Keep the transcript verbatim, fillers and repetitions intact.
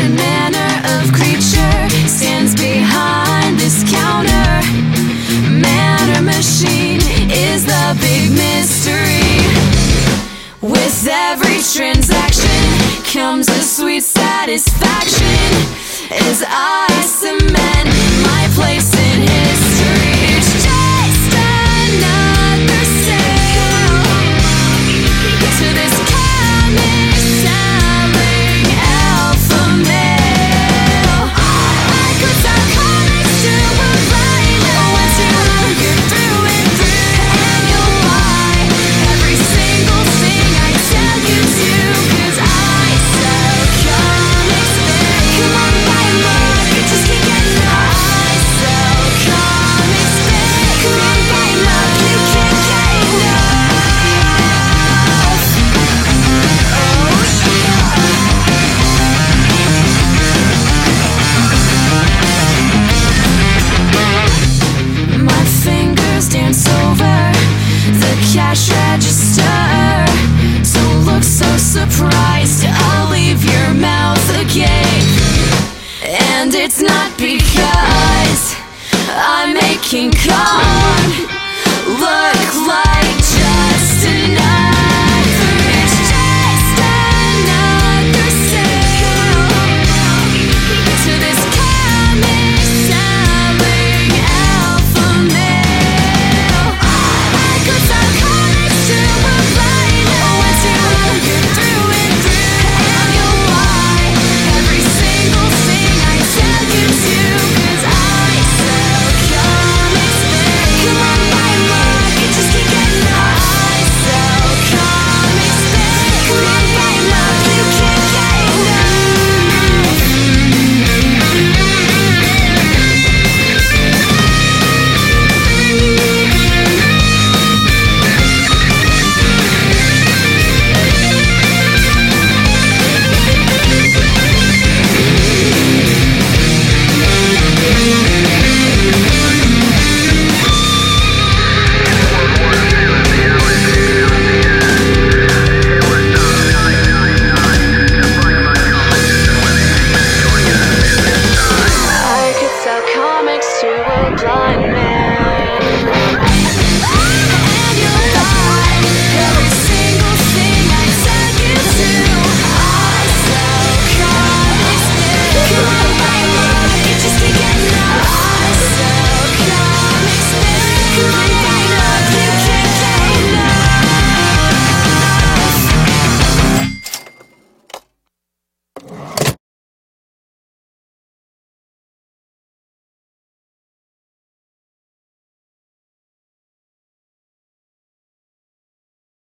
What manner of creature stands behind this counter? Man or machine is the big mystery. With every transaction comes a sweet satisfaction as I cement my place in history. It's just another sale to this comic selling alpha male. I could sell comics to a rhino once you're through and through, and you'll buy every single thing I tell you to, 'cause I sell comics, babe. Come on, buy 'em up, you just can't get enough. I sell comics, babe. Come on, buy 'em up, you can't get enough. My fingers dance over the cash register. Don't look so surprised, I'll leave your mouth agape. And it's not because I'm making corn look like